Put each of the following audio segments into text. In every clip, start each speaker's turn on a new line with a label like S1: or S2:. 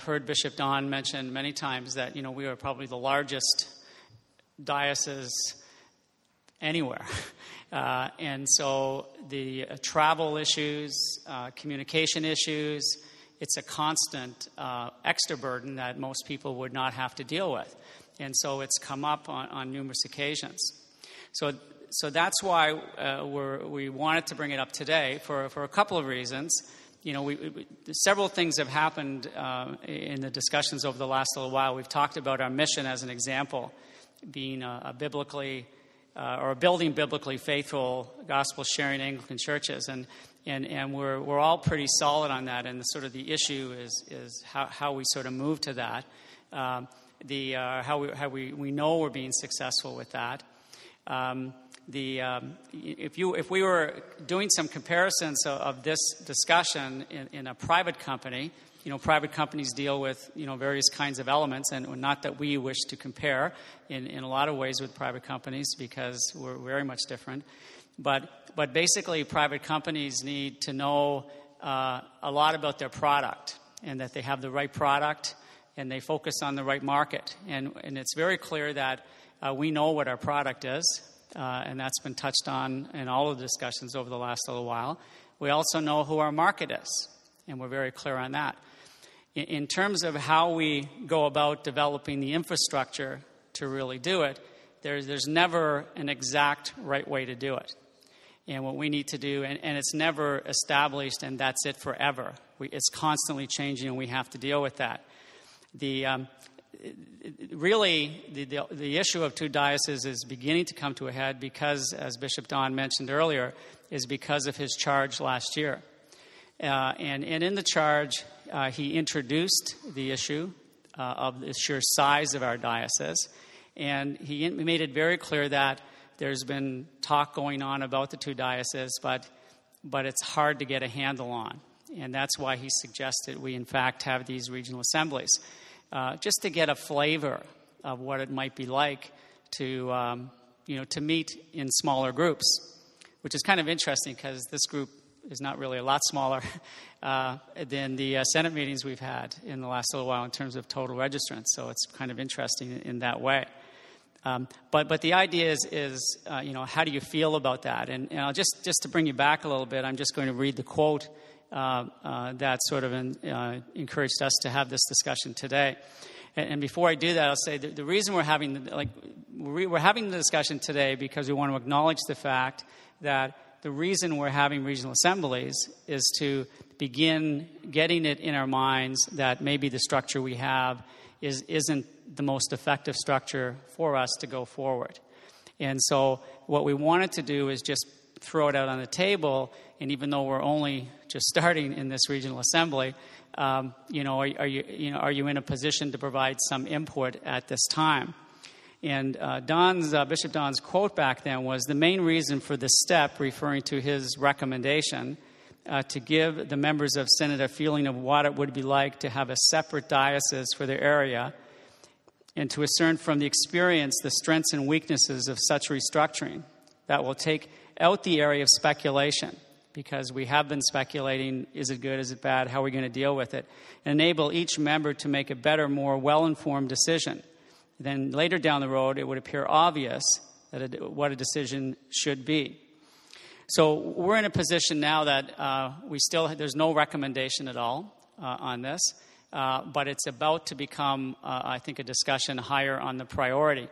S1: heard Bishop Don mention many times that, we are probably the largest diocese anywhere. And so the travel issues, communication issues, it's a constant extra burden that most people would not have to deal with. And so it's come up on numerous occasions. So that's why we wanted to bring it up today for a couple of reasons. Several things have happened in the discussions over the last little while. We've talked about our mission as an example, being a building biblically faithful, gospel-sharing Anglican churches, and we're all pretty solid on that. And the issue is how we sort of move to that, how we know we're being successful with that. If we were doing some comparisons of this discussion in a private company, private companies deal with, various kinds of elements, and not that we wish to compare in a lot of ways with private companies because we're very much different. But basically, private companies need to know a lot about their product and that they have the right product and they focus on the right market. And it's very clear that we know what our product is, and that's been touched on in all of the discussions over the last little while. We also know who our market is, and we're very clear on that. In terms of how we go about developing the infrastructure to really do it, there's never an exact right way to do it. And what we need to do, and it's never established and that's it forever. It's constantly changing and we have to deal with that. The issue of two dioceses is beginning to come to a head because, as Bishop Don mentioned earlier, is because of his charge last year. And in the charge, he introduced the issue of the sheer size of our diocese. And he made it very clear that there's been talk going on about the two dioceses, but it's hard to get a handle on. And that's why he suggested we, in fact, have these regional assemblies, just to get a flavor of what it might be like to meet in smaller groups, which is kind of interesting because this group is not really a lot smaller than the Senate meetings we've had in the last little while in terms of total registrants. So it's kind of interesting in that way. But the idea is how do you feel about that? And I'll just to bring you back a little bit, I'm just going to read the quote that sort of encouraged us to have this discussion today. And before I do that, I'll say the reason we're having the discussion today because we want to acknowledge the fact that the reason we're having regional assemblies is to begin getting it in our minds that maybe the structure we have isn't the most effective structure for us to go forward. And so what we wanted to do is just throw it out on the table, and even though we're only just starting in this regional assembly, are you in a position to provide some input at this time? And Bishop Don's quote back then was, the main reason for this step, referring to his recommendation, to give the members of Synod a feeling of what it would be like to have a separate diocese for their area, and to discern from the experience the strengths and weaknesses of such restructuring that will take out the area of speculation, because we have been speculating, is it good, is it bad, how are we going to deal with it, and enable each member to make a better, more well-informed decision. Then later down the road, it would appear obvious what a decision should be. So we're in a position now that there's no recommendation at all on this, but it's about to become, I think, a discussion higher on the priority.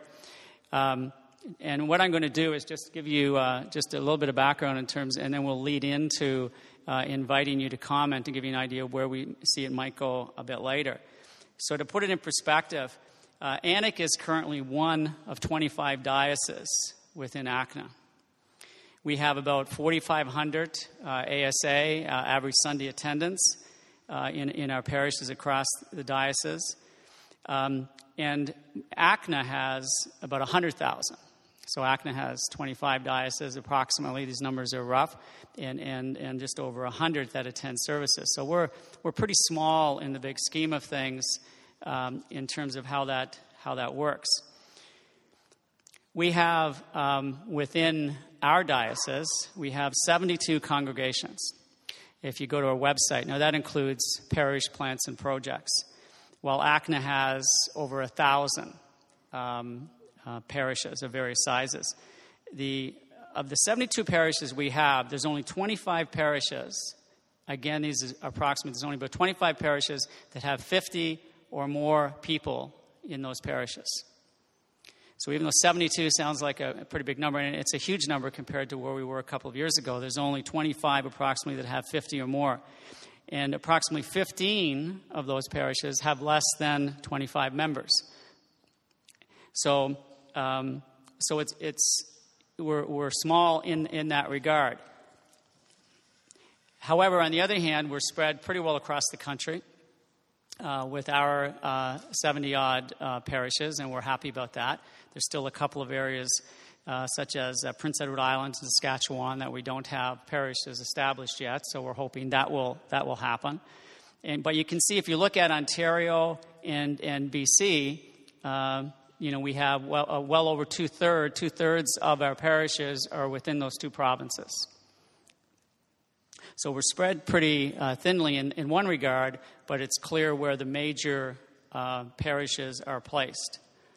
S1: And what I'm going to do is just give you just a little bit of background and then we'll lead into inviting you to comment and give you an idea of where we see it might go a bit later. So to put it in perspective, ANIC is currently one of 25 dioceses within ACNA. We have about 4,500 ASA, average Sunday attendance, in our parishes across the diocese. And ACNA has about 100,000. So ACNA has 25 dioceses approximately. These numbers are rough, and just over 100 that attend services. So we're pretty small in the big scheme of things in terms of how that works. We have within our diocese, we have 72 congregations. If you go to our website, now that includes parish plants and projects. while ACNA has over 1,000 parishes of various sizes. Of the 72 parishes we have, there's only 25 parishes. Again, these are approximate. There's only about 25 parishes that have 50 or more people in those parishes. So even though 72 sounds like a pretty big number, and it's a huge number compared to where we were a couple of years ago, there's only 25 approximately that have 50 or more. And approximately 15 of those parishes have less than 25 members. So we're small in that regard. However, on the other hand, we're spread pretty well across the country with our 70-odd parishes, and we're happy about that. There's still a couple of areas, such as Prince Edward Island and Saskatchewan, that we don't have parishes established yet, so we're hoping that will happen. But you can see, if you look at Ontario and BC, we have well over two-thirds of our parishes are within those two provinces. So we're spread pretty thinly in one regard, but it's clear where the major parishes are placed.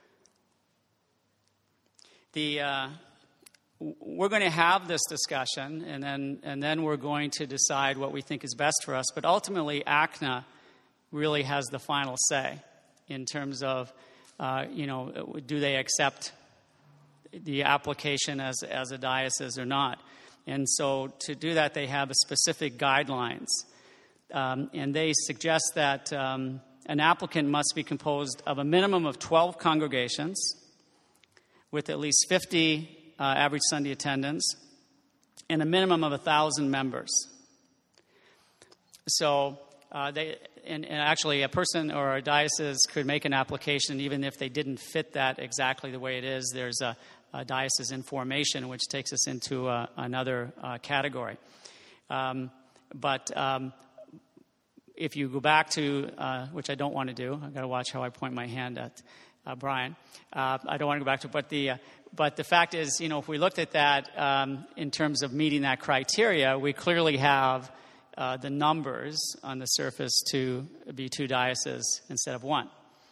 S1: We're going to have this discussion, and then we're going to decide what we think is best for us. But ultimately, ACNA really has the final say in terms of, do they accept the application as a diocese or not. And so to do that, they have specific guidelines. And they suggest that an applicant must be composed of a minimum of 12 congregations with at least 50 average Sunday attendance and a minimum of 1,000 members. So actually a person or a diocese could make an application even if they didn't fit that exactly the way it is. There's a diocese in formation, which takes us into another category. But if you go back to, which I don't want to do, I've got to watch how I point my hand at Brian. I don't want to go back to, but the fact is, if we looked at that in terms of meeting that criteria, we clearly have the numbers on the surface to be two dioceses instead of one.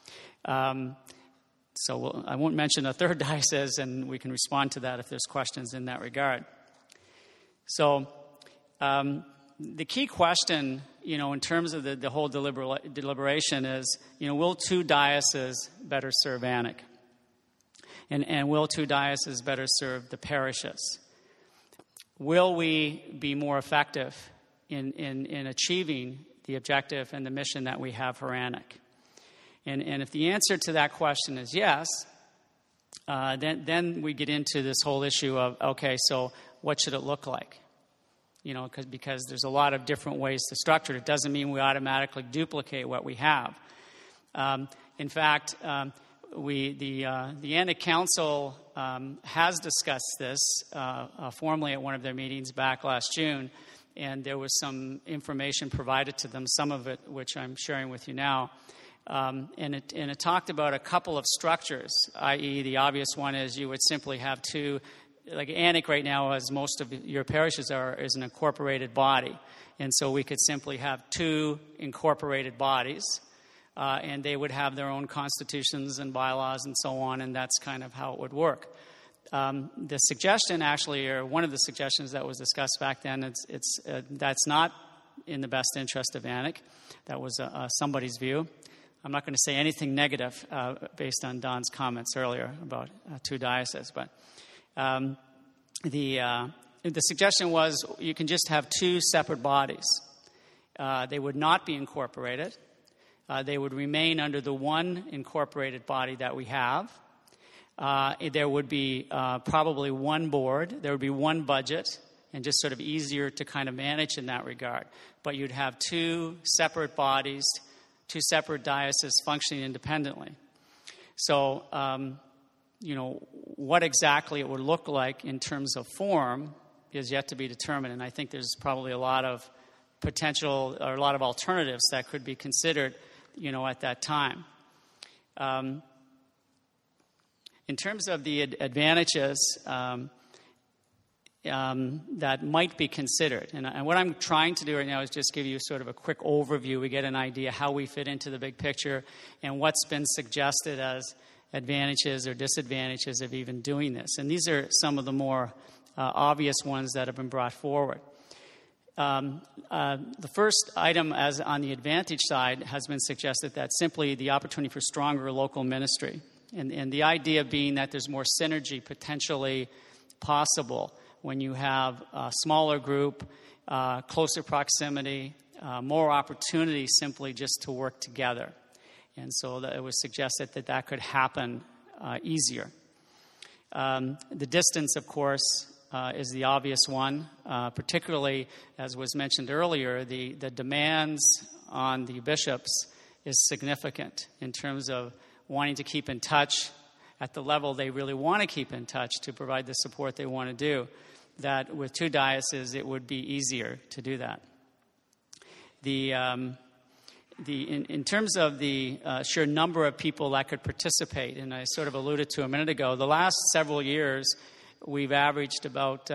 S1: So I won't mention a third diocese, and we can respond to that if there's questions in that regard. So the key question, in terms of the whole deliberation is, will two dioceses better serve Anik? And will two dioceses better serve the parishes? Will we be more effective in achieving the objective and the mission that we have for Anik? And if the answer to that question is yes, then we get into this whole issue of, okay, so what should it look like? Because there's a lot of different ways to structure it. It doesn't mean we automatically duplicate what we have. In fact, the Anik Council has discussed this formally at one of their meetings back last June, and there was some information provided to them, some of it which I'm sharing with you now. And it talked about a couple of structures, i.e. the obvious one is you would simply have two, like Anik right now, as most of your parishes is an incorporated body. And so we could simply have two incorporated bodies, and they would have their own constitutions and bylaws and so on, and that's kind of how it would work. The suggestion actually, or one of the suggestions that was discussed back then, that's not in the best interest of Anik. That was somebody's view. I'm not going to say anything negative based on Don's comments earlier about two dioceses, but the suggestion was you can just have two separate bodies. They would not be incorporated. They would remain under the one incorporated body that we have. There would be probably one board. There would be one budget, and just sort of easier to kind of manage in that regard. But you'd have two separate bodies, two separate dioceses functioning independently. So, what exactly it would look like in terms of form is yet to be determined. And I think there's probably a lot of potential or a lot of alternatives that could be considered, at that time. In terms of the advantages, that might be considered. And what I'm trying to do right now is just give you sort of a quick overview. We get an idea how we fit into the big picture and what's been suggested as advantages or disadvantages of even doing this. And these are some of the more obvious ones that have been brought forward. The first item as on the advantage side has been suggested that simply the opportunity for stronger local ministry. And the idea being that there's more synergy potentially possible when you have a smaller group, closer proximity, more opportunity simply just to work together. And so it was suggested that that could happen easier. The distance, of course, is the obvious one, particularly, as was mentioned earlier, the demands on the bishops is significant in terms of wanting to keep in touch at the level they really want to keep in touch to provide the support they want to do, that with 2 dioceses it would be easier to do that. In terms of the sheer number of people that could participate, and I sort of alluded to a minute ago, the last several years we've averaged about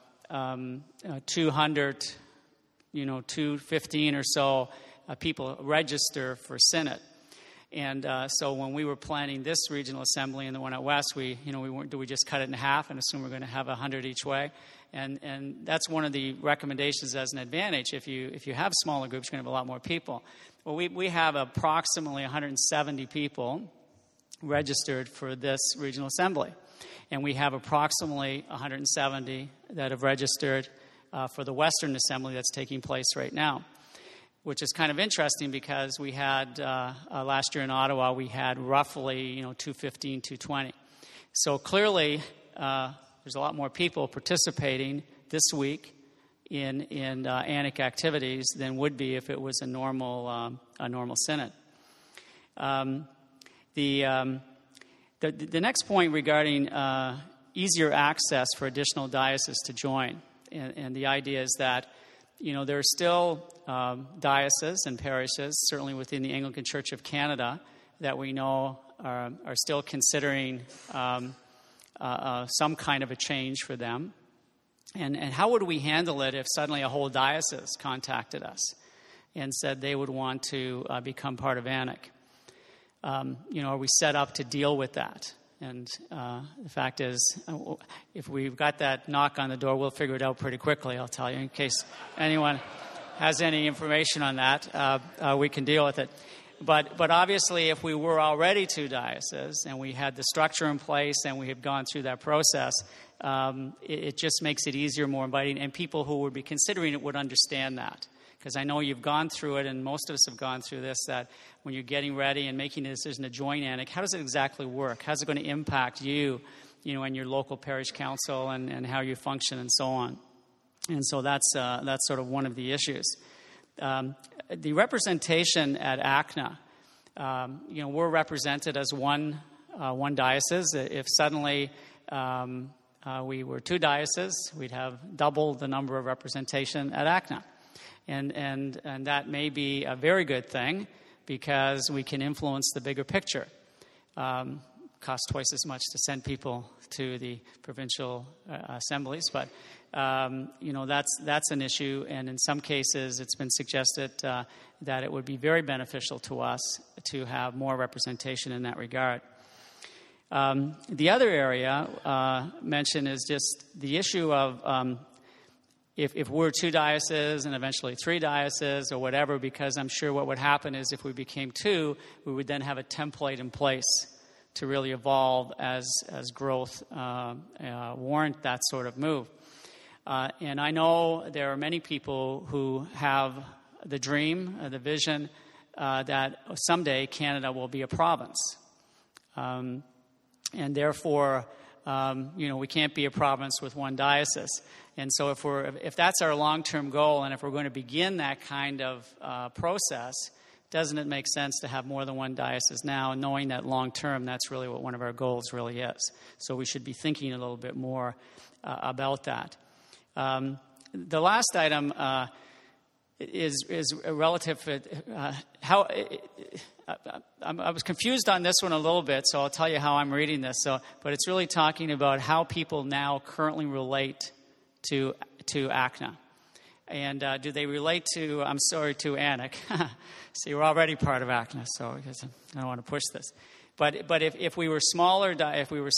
S1: 200, 215 or so people register for synod. And so when we were planning this regional assembly and the one at West, we just cut it in half and assume we're going to have 100 each way. And that's one of the recommendations as an advantage. If you have smaller groups, you're going to have a lot more people. Well, we have approximately 170 people registered for this regional assembly. And we have approximately 170 that have registered for the Western Assembly that's taking place right now, which is kind of interesting because we had, last year in Ottawa, we had roughly, 215, 220. So clearly, there's a lot more people participating this week in ANIC activities than would be if it was a normal synod. The next point regarding easier access for additional dioceses to join, and the idea is that, there are still dioceses and parishes, certainly within the Anglican Church of Canada, that we know are still considering some kind of a change for them. And how would we handle it if suddenly a whole diocese contacted us and said they would want to become part of ANIC? Are we set up to deal with that? And the fact is, if we've got that knock on the door, we'll figure it out pretty quickly, I'll tell you, in case anyone has any information on that. We can deal with it. But obviously, if we were already 2 dioceses and we had the structure in place and we had gone through that process, it just makes it easier, more inviting, and people who would be considering it would understand that. Because I know you've gone through it, and most of us have gone through this, that when you're getting ready and making a decision to join ANIC, how does it exactly work? How's it going to impact you, and your local parish council and how you function and so on? And so that's sort of one of the issues. The representation at ACNA, we're represented as one diocese. If suddenly we were 2 dioceses, we'd have double the number of representation at ACNA. And that may be a very good thing because we can influence the bigger picture. Costs twice as much to send people to the provincial assemblies, but that's an issue. And in some cases, it's been suggested that it would be very beneficial to us to have more representation in that regard. The other area mentioned is just the issue of if we're 2 dioceses and eventually 3 dioceses or whatever, because I'm sure what would happen is if we became 2, we would then have a template in place to really evolve as growth warrant that sort of move. And I know there are many people who have the dream, the vision, that someday Canada will be a province. And therefore, we can't be a province with 1 diocese. And so if that's our long-term goal, and if we're going to begin that kind of process, doesn't it make sense to have more than 1 diocese now, knowing that long-term, that's really what one of our goals really is. So we should be thinking a little bit more about that. The last item is relative to how... I was confused on this one a little bit, so I'll tell you how I'm reading this. But it's really talking about how people now currently relate to ACNA. And do they relate to ANIC? See, we're already part of ACNA, so I don't want to push this. But if we were smaller, in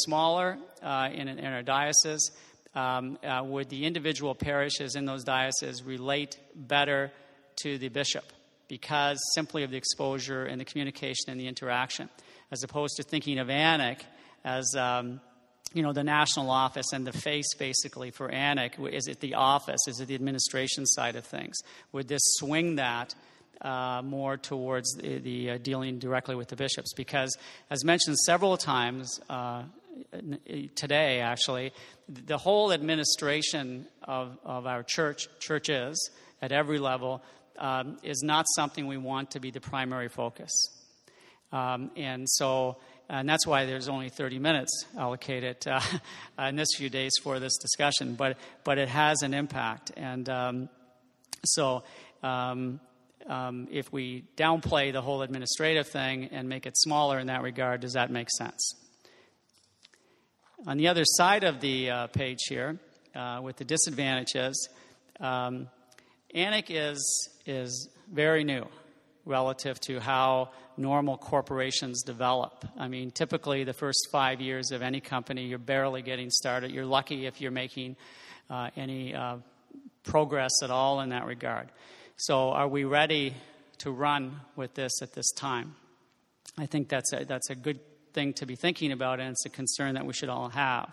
S1: our diocese, would the individual parishes in those dioceses relate better to the bishop because simply of the exposure and the communication and the interaction, as opposed to thinking of ANIC as the national office and the face basically for ANIC? Is it the office? Is it the administration side of things? Would this swing that more towards the dealing directly with the bishops? Because, as mentioned several times today, actually, the whole administration of our churches at every level is not something we want to be the primary focus. And that's why there's only 30 minutes allocated in this few days for this discussion. But it has an impact. And if we downplay the whole administrative thing and make it smaller in that regard, does that make sense? On the other side of the page here, with the disadvantages, ANIC is very new relative to how normal corporations develop. I mean, typically the first 5 years of any company, you're barely getting started. You're lucky if you're making any progress at all in that regard. So are we ready to run with this at this time? I think that's a good thing to be thinking about, and it's a concern that we should all have.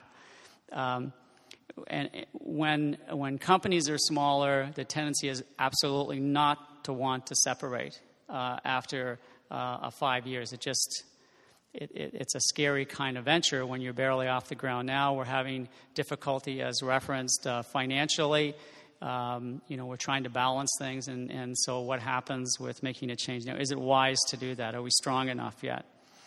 S1: And when companies are smaller, the tendency is absolutely not to want to separate after 5 years. It's a scary kind of venture when you're barely off the ground. Now we're having difficulty, as referenced, financially. We're trying to balance things, and so what happens with making a change now? Is it wise to do that? Are we strong enough yet?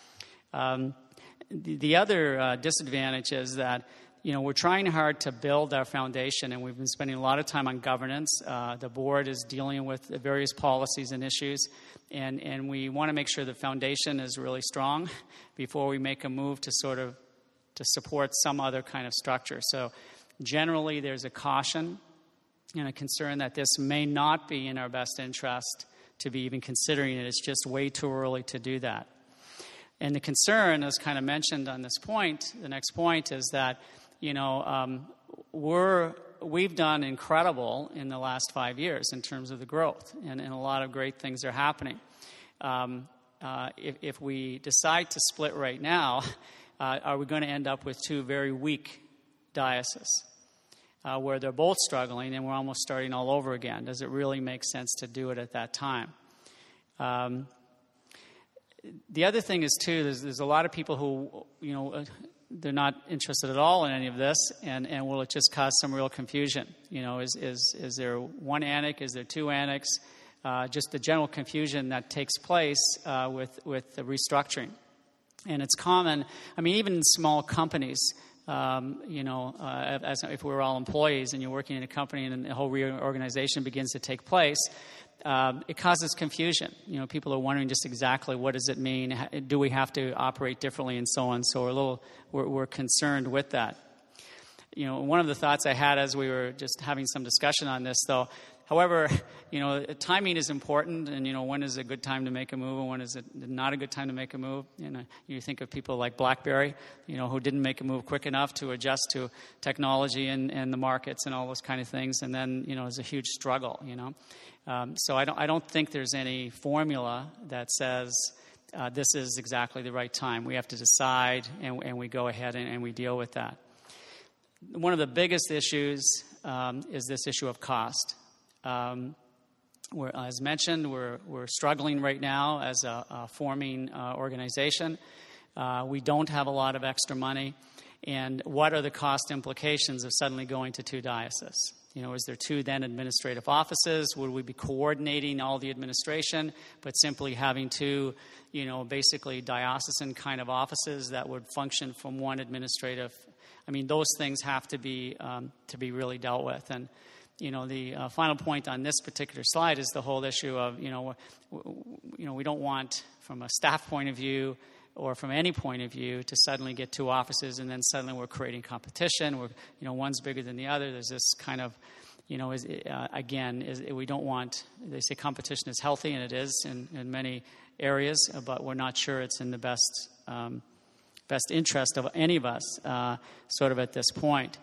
S1: The other disadvantage is that we're trying hard to build our foundation, and we've been spending a lot of time on governance. The board is dealing with the various policies and issues, and we want to make sure the foundation is really strong before we make a move to support some other kind of structure. So generally there's a caution and a concern that this may not be in our best interest to be even considering it. It's just way too early to do that. And the concern, as kind of mentioned on this point, the next point is that we've done incredible in the last 5 years in terms of the growth, and a lot of great things are happening. If we decide to split right now, are we going to end up with two very weak dioceses where they're both struggling and we're almost starting all over again? Does it really make sense to do it at that time? The other thing is, too, there's a lot of people who, they're not interested at all in any of this, and will it just cause some real confusion? Is there one ANIC? Is there two ANICs? Just the general confusion that takes place with the restructuring. And it's common, even in small companies, as if we're all employees and you're working in a company and the whole reorganization begins to take place, it causes confusion. People are wondering just exactly what does it mean? Do we have to operate differently, and so on? So we're concerned with that. One of the thoughts I had as we were just having some discussion on this, though, however, timing is important, and when is a good time to make a move and when is it not a good time to make a move? You think of people like BlackBerry, who didn't make a move quick enough to adjust to technology and the markets and all those kind of things, and then it's a huge struggle. So I don't think there's any formula that says this is exactly the right time. We have to decide, and we go ahead and we deal with that. One of the biggest issues is this issue of cost. As mentioned, we're struggling right now as a forming organization. We don't have a lot of extra money. And what are the cost implications of suddenly going to two dioceses? Is there two then administrative offices? Would we be coordinating all the administration, but simply having two, basically diocesan kind of offices that would function from one administrative? Those things have to be really dealt with. And the final point on this particular slide is the whole issue of we don't want, from a staff point of view, or from any point of view to suddenly get 2 offices and then suddenly we're creating competition. One's bigger than the other. There's this kind of, we don't want, they say competition is healthy, and it is in many areas, but we're not sure it's in the best interest of any of us sort of at this point.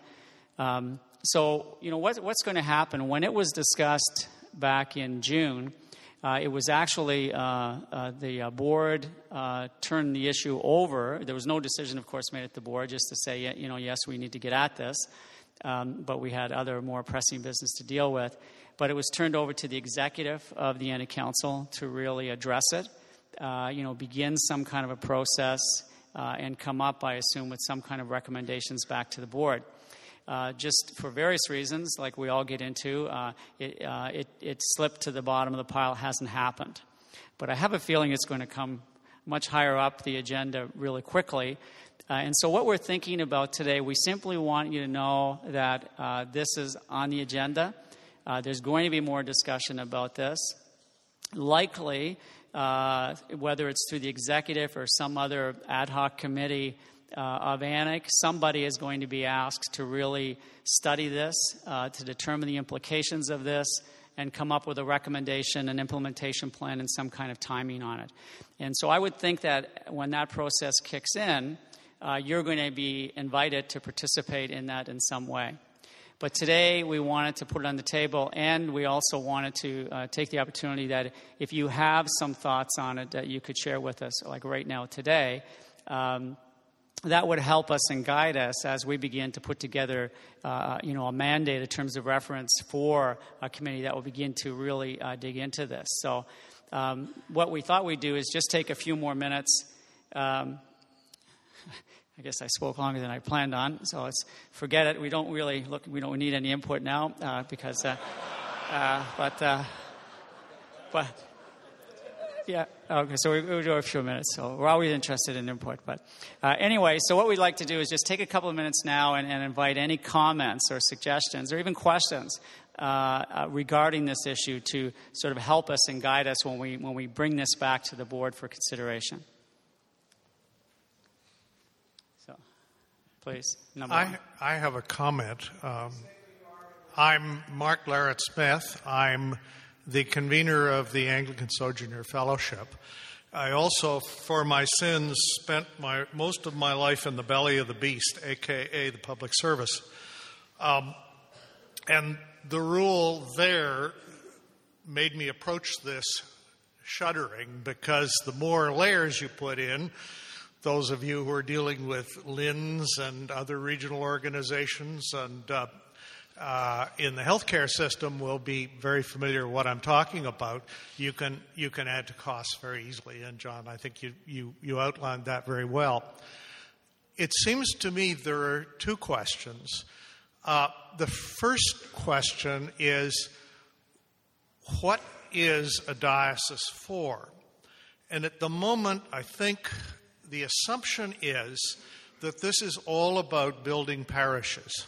S1: What's going to happen? When it was discussed back in June, it was actually the board turned the issue over. There was no decision, of course, made at the board just to say, yes, we need to get at this. But we had other more pressing business to deal with. But it was turned over to the executive of the Anna Council to really address it, begin some kind of a process, and come up, I assume, with some kind of recommendations back to the board. Just for various reasons, like we all get into, it slipped to the bottom of the pile. It hasn't happened. But I have a feeling it's going to come much higher up the agenda really quickly. And so what we're thinking about today, we simply want you to know that this is on the agenda. There's going to be more discussion about this. Likely, whether it's through the executive or some other ad hoc committee of ANIC, somebody is going to be asked to really study this, to determine the implications of this, and come up with a recommendation, an implementation plan, and some kind of timing on it. And so I would think that when that process kicks in, you're going to be invited to participate in that in some way. But today we wanted to put it on the table, and we also wanted to take the opportunity that if you have some thoughts on it that you could share with us, like right now today, that would help us and guide us as we begin to put together, a mandate in terms of reference for a committee that will begin to really dig into this. So what we thought we'd do is just take a few more minutes. I guess I spoke longer than I planned on, so forget it. We don't need any input now because, yeah, okay, so we'll do a few minutes. So we're always interested in input. But anyway, so what we'd like to do is just take a couple of minutes now and invite any comments or suggestions or even questions regarding this issue to sort of help us and guide us when we bring this back to the board for consideration. So, please, number one.
S2: I have a comment. I'm Mark Larratt-Smith. I'm the convener of the Anglican Sojourner Fellowship. I also, for my sins, spent most of my life in the belly of the beast, a.k.a. the public service. And the rule there made me approach this shuddering, because the more layers you put in, those of you who are dealing with LINs and other regional organizations and in the healthcare system will be very familiar with what I'm talking about. You can add to costs very easily. And John, I think you outlined that very well. It seems to me there are 2 questions. The first question is, what is a diocese for? And at the moment, I think the assumption is that this is all about building parishes.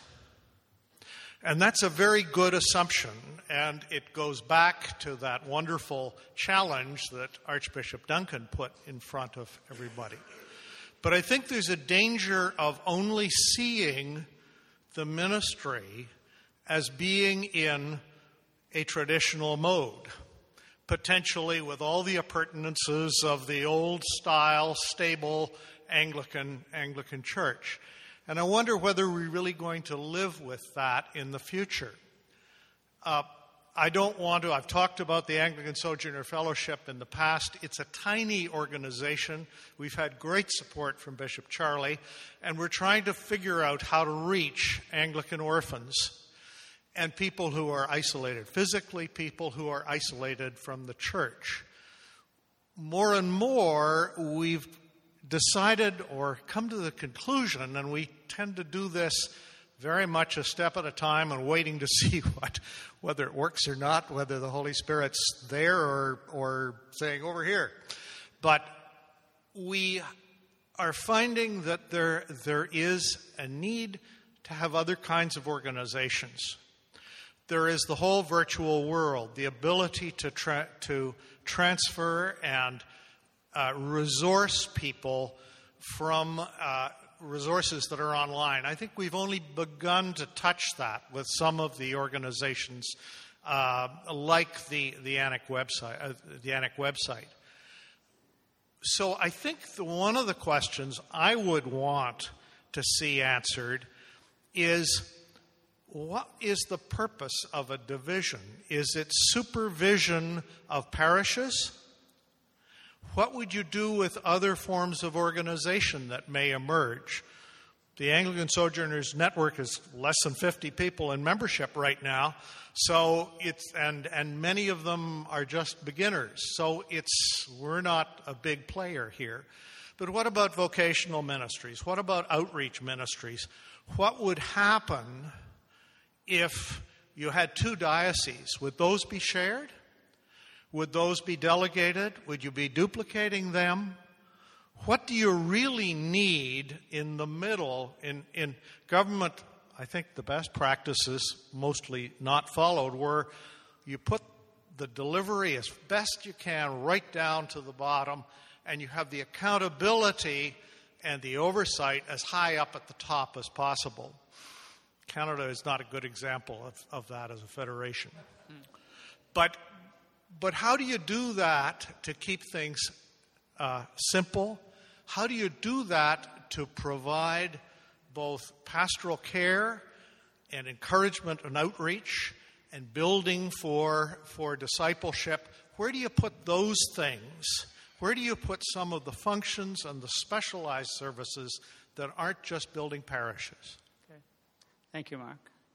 S2: And that's a very good assumption, and it goes back to that wonderful challenge that Archbishop Duncan put in front of everybody. But I think there's a danger of only seeing the ministry as being in a traditional mode, potentially with all the appurtenances of the old-style, stable Anglican Church. And I wonder whether we're really going to live with that in the future. I've talked about the Anglican Sojourner Fellowship in the past. It's a tiny organization. We've had great support from Bishop Charlie, and we're trying to figure out how to reach Anglican orphans and people who are isolated physically, people who are isolated from the church. More and more, we've decided or come to the conclusion, and we tend to do this very much a step at a time and waiting to see whether it works or not, whether the Holy Spirit's there or saying over here. But we are finding that there is a need to have other kinds of organizations. There is the whole virtual world, the ability to transfer and resource people from resources that are online. I think we've only begun to touch that with some of the organizations like the ANIC website. So I think one of the questions I would want to see answered is, what is the purpose of a division? Is it supervision of parishes? What would you do with other forms of organization that may emerge? The Anglican Sojourners Network is less than 50 people in membership right now, so and many of them are just beginners. So we're not a big player here. But what about vocational ministries? What about outreach ministries? What would happen if you had two dioceses? Would those be shared? Would those be delegated? Would you be duplicating them? What do you really need in the middle? In government, I think the best practices, mostly not followed, were you put the delivery as best you can right down to the bottom, and you have the accountability and the oversight as high up at the top as possible. Canada is not a good example of that as a federation. But how do you do that to keep things simple? How do you do that to provide both pastoral care and encouragement and outreach and building for discipleship? Where do you put those things? Where do you put some of the functions and the specialized services that aren't just building parishes?
S1: Okay. Thank you, Mark.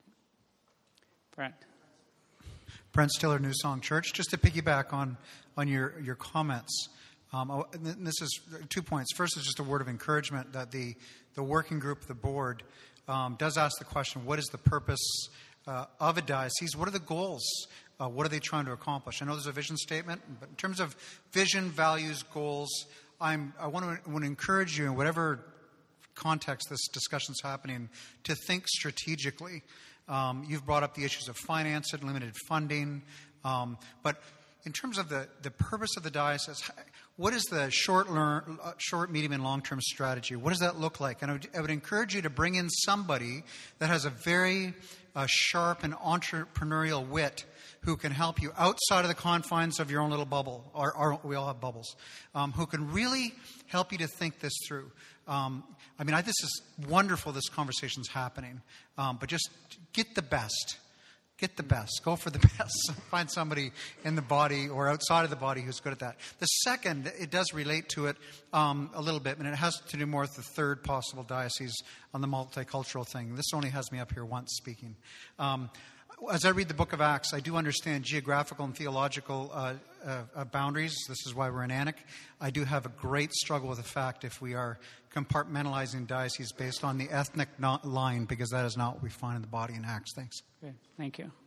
S1: Brent.
S3: Brent Stiller, New Song Church. Just to piggyback on your comments, this is 2 points. First is just a word of encouragement that the working group, the board, does ask the question, what is the purpose of a diocese? What are the goals? What are they trying to accomplish? I know there's a vision statement, but in terms of vision, values, goals, I want to encourage you in whatever context this discussion's happening to think strategically. You've brought up the issues of finance and limited funding, but in terms of the purpose of the diocese, what is the short, medium, and long-term strategy? What does that look like? And I would encourage you to bring in somebody that has a very sharp and entrepreneurial wit who can help you outside of the confines of your own little bubble, or we all have bubbles, who can really help you to think this through. This is wonderful this conversation's happening, but just get the best. Get the best. Go for the best. Find somebody in the body or outside of the body who's good at that. The second, it does relate to it a little bit, and it has to do more with the third possible diocese on the multicultural thing. This only has me up here once speaking. As I read the book of Acts, I do understand geographical and theological boundaries. This is why we're in ANIC. I do have a great struggle with the fact if we are compartmentalizing dioceses based on the ethnic line, because that is not what we find in the body in Acts. Thanks.
S1: Okay, thank you.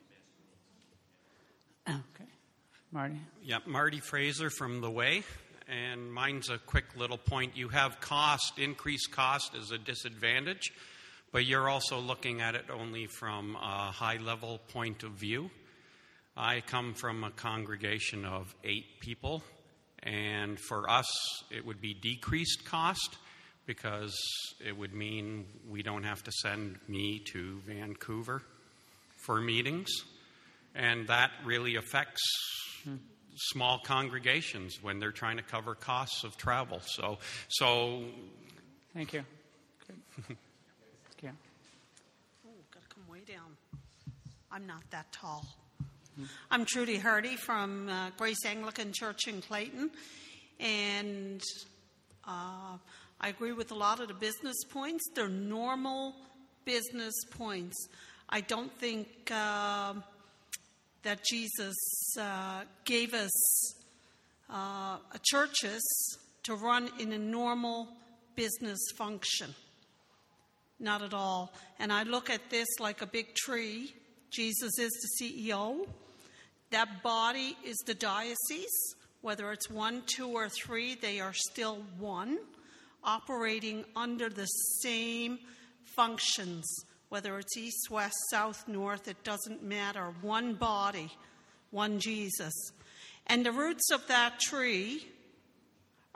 S1: Okay, Marty.
S4: Yeah, Marty Fraser from The Way. And mine's a quick little point. You have increased cost as a disadvantage, but you're also looking at it only from a high-level point of view. I come from a congregation of 8 people, and for us, it would be decreased cost because it would mean we don't have to send me to Vancouver for meetings, and that really affects small congregations when they're trying to cover costs of travel. So
S1: Thank you. Good. Yeah.
S5: Oh, got to come way down. I'm not that tall. I'm Trudy Hardy from Grace Anglican Church in Clayton, and I agree with a lot of the business points. They're normal business points. I don't think that Jesus gave us churches to run in a normal business function. Not at all. And I look at this like a big tree. Jesus is the CEO. That body is the diocese. Whether it's 1, 2, or 3, they are still one, operating under the same functions. Whether it's east, west, south, north, it doesn't matter. One body, one Jesus. And the roots of that tree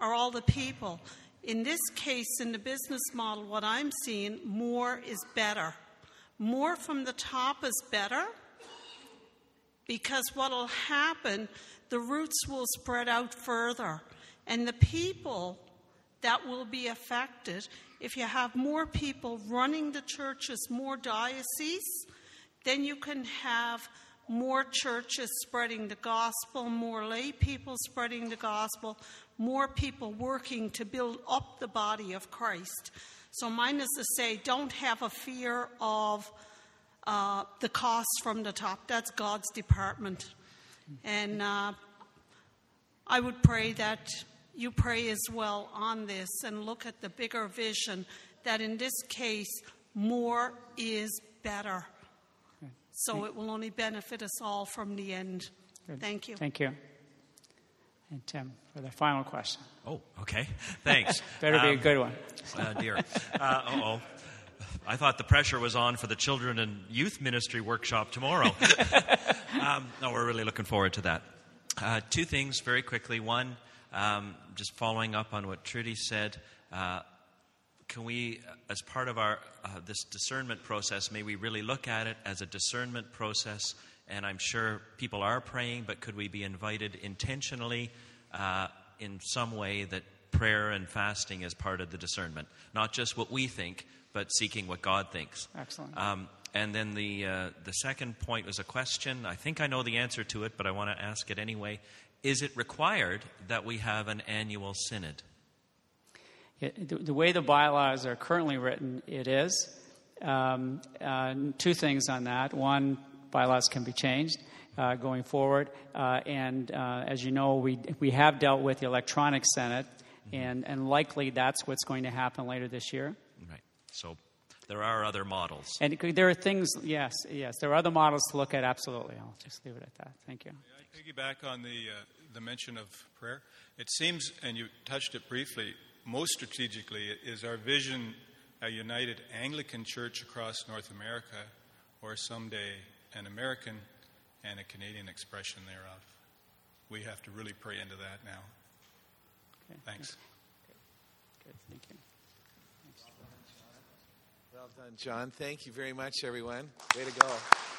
S5: are all the people. In this case, in the business model, what I'm seeing, more is better. More from the top is better, because what will happen, the roots will spread out further. And the people that will be affected, if you have more people running the churches, more dioceses, then you can have more churches spreading the gospel, more lay people spreading the gospel, more people working to build up the body of Christ. So mine is to say, don't have a fear of the costs from the top. That's God's department. And I would pray that you pray as well on this and look at the bigger vision, that in this case, more is better. So it will only benefit us all from the end.
S1: Good.
S5: Thank you.
S1: Thank you. And Tim, for the final question.
S6: Oh, okay. Thanks.
S1: Better be a good one.
S6: Dear. I thought the pressure was on for the children and youth ministry workshop tomorrow. No, we're really looking forward to that. Two things very quickly. One, just following up on what Trudy said, can we, as part of our this discernment process, may we really look at it as a discernment process? And I'm sure people are praying, but could we be invited intentionally in some way that prayer and fasting is part of the discernment? Not just what we think, but seeking what God thinks.
S1: Excellent.
S6: And then the second point was a question. I think I know the answer to it, but I want to ask it anyway. Is it required that we have an annual synod?
S1: The way the bylaws are currently written, it is. Two things on that. One, bylaws can be changed going forward. And as you know, we have dealt with the electronic Senate, and likely that's what's going to happen later this year.
S6: Right. So there are other models.
S1: And there are things, yes, there are other models to look at, absolutely. I'll just leave it at that. Thank you.
S7: May I piggyback on the mention of prayer? It seems, and you touched it briefly, most strategically is our vision a united Anglican church across North America, or someday an American and a Canadian expression thereof. We have to really pray into that now.
S1: Okay.
S7: Thanks.
S1: Good. Thank you.
S8: Well done, John. Thank you very much, everyone. Way to go.